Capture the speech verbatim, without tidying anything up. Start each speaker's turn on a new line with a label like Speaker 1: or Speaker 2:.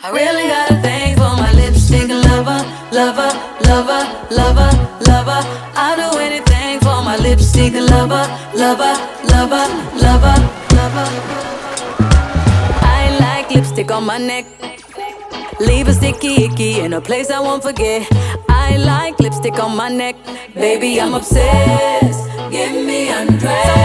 Speaker 1: I really gotta thank for my lipstick lover, lover, lover, lover, lover. I'll do anything for my lipstick lover, lover, lover, lover, lover. I like lipstick on my neck. Leave a sticky icky in a place I won't forget. I like lipstick on my neck. Baby, I'm obsessed. Get me undressed.